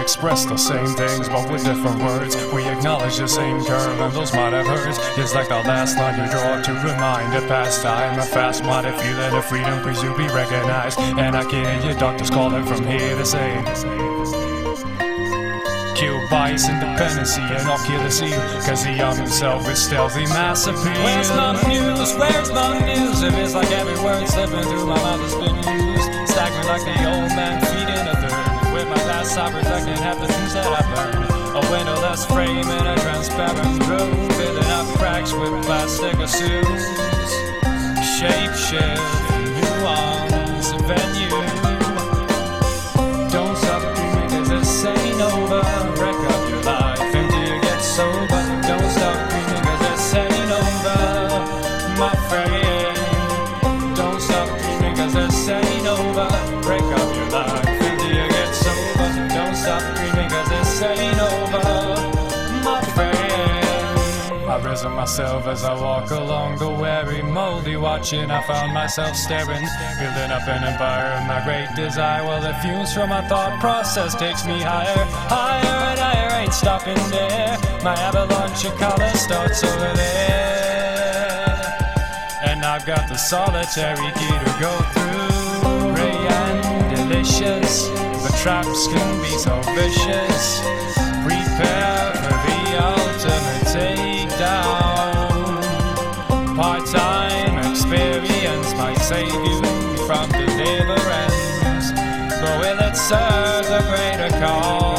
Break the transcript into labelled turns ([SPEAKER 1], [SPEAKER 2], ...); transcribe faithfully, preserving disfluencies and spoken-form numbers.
[SPEAKER 1] express the same things, but with different words. We acknowledge the same curve, and those might have hurts. Just like the last line you draw to remind a past time. A fast minded feeling of freedom, please to be recognized. And I can hear your doctors calling from here to say, kill bias, independency, and I'll kill the sea. Cause the young himself is stealthy mass appeal.
[SPEAKER 2] Where's my muse? Where's my muse? If it's like every word slipping through my mouth has been used. Staggering like the old man feeding a third. With my glass I protecting half the things that I burn. A windowless frame in a transparent room, filling up cracks with plastic assumes. Shape shift, nuance, venue. Don't stop dreaming cause this ain't over. Wreck up your life until you get sober. Don't stop dreaming cause this ain't over, my friend. Don't stop dreaming cause this ain't over. Break up your life until you get sober. Don't stop dreaming cause this ain't over, my friend. I risen myself as I walk along the weary, moldy watching. I found myself staring, building up an empire of my great desire. Well, the fumes from my thought process takes me higher, higher and higher. Ain't stopping there. My avalanche of color starts over there, and I've got the solitary key to go through. Ray and delicious, but traps can be so vicious. Prepare for the ultimate takedown. Part-time experience might save you from deliverance, but will it serve the greater cause?